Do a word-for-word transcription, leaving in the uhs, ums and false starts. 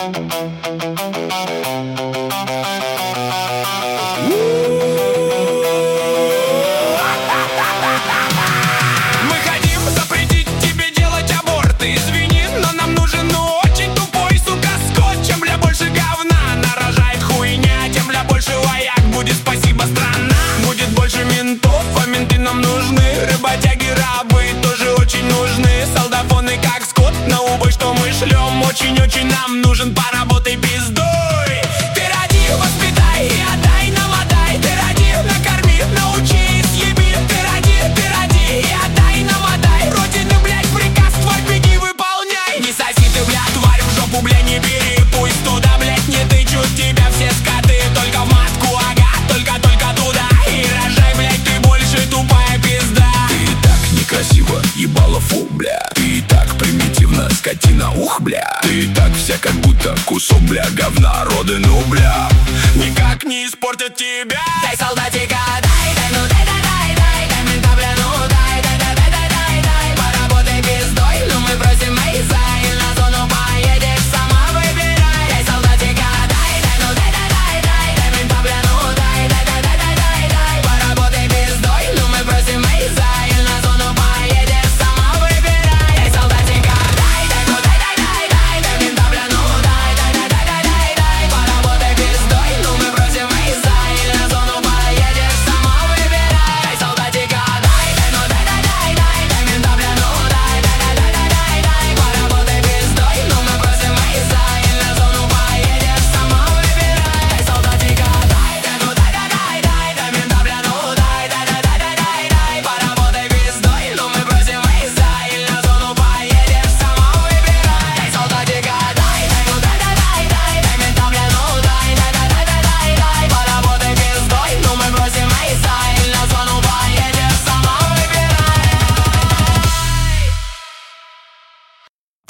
Мы хотим запретить тебе делать аборт. Извини, но нам нужен ну очень тупой, сука, скот. Чем бля больше говна нарожает хуйня, тем бля больше вояк будет, спасибо, страна. Будет больше ментов, а менты нам нужны. Работяги, рабы тоже очень нужны. Солдафоны как скот, на убой что мы шлем. Очень-очень нам нужен, поработай пиздой. Ты роди, воспитай и отдай нам, отдай. Ты роди, накорми, научи, съеби. Ты роди, ты роди и отдай нам, отдай. Родины, блядь, приказ твой беги, выполняй. Не соси ты, блядь, тварь, в жопу, бля, не бери. Пусть туда, блядь, не тычут тебя все скоты. Только в матку, ага, только-только туда. И рожай, блядь, ты больше тупая пизда. Ты и так некрасиво, ебало, фу, бля. Ты и так примитивно, скотина, ух, бля. Ты и так вся как будто кусок, бля, говна, родину, бля. Никак не испортят тебя. Дай солдатика,